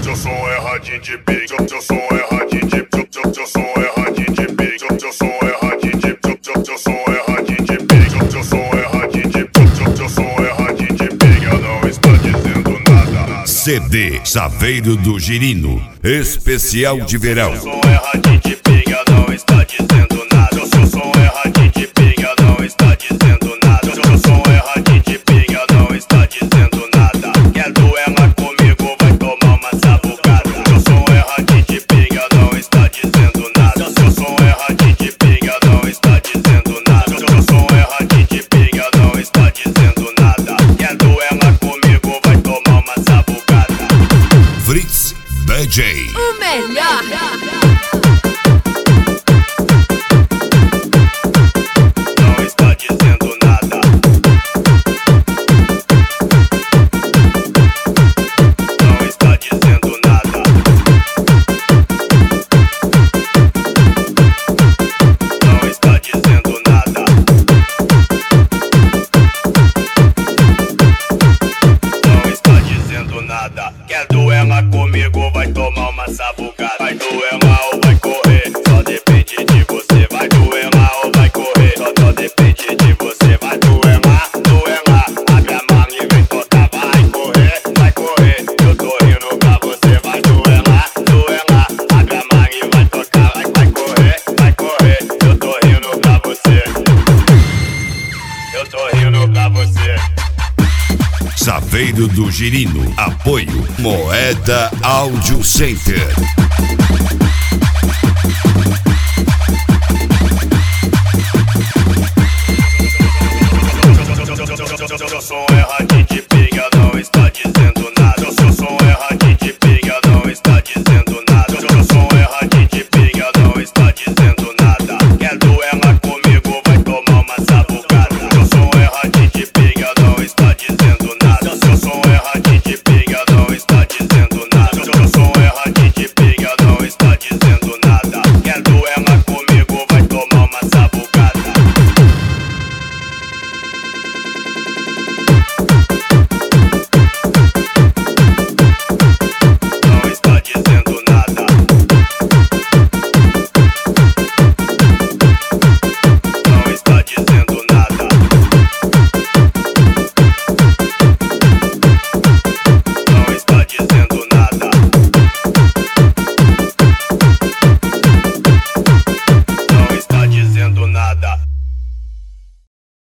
Seu som é radinho de pique, seu som é radinho de pique, seu som é radinho de pique, seu som é radinho de pique, seu som é radinho de pique, seu som é radinho de pique, seu som é radinho de pique. Eu não estou dizendo nada. CD Saveiro do Girino, especial de verão. Seu som é radinho de pique, eu não estou dizendo nada. Seu som é radinho de pique, eu não estou dizendo nada. Seu som é radinho de pique, eu não estou dizendo nada. Quer duelar comigo, vai tomar uma sabucada. Seu som é radinho de pique, eu não estou dizendo nada. Seu som é radinho de pique, eu não estou dizendo nada. Seu som é radinho de pique, eu não estou dizendo nada. Quer duelar comigo, vai tomar uma sabucada. Fritz DJ, O melhor. Não está dizendo nada. Não está dizendo nada. Não está dizendo nada. Não está dizendo nada. Quer duelar comigo, vai tomar uma sabucada. Vai duelar ou vai correr, só depende de você. Vai duelar ou vai correr, só depende de você. Vai duelar, duelar, abre a mala e vem tocar. Vai correr, eu tô rindo pra você. Vai duelar, duelar, abre a mala e vai tocar. Vai correr, eu tô rindo pra você. Eu tô rindo pra você. Saveiro do Girino, apoio Moeda Audio Center.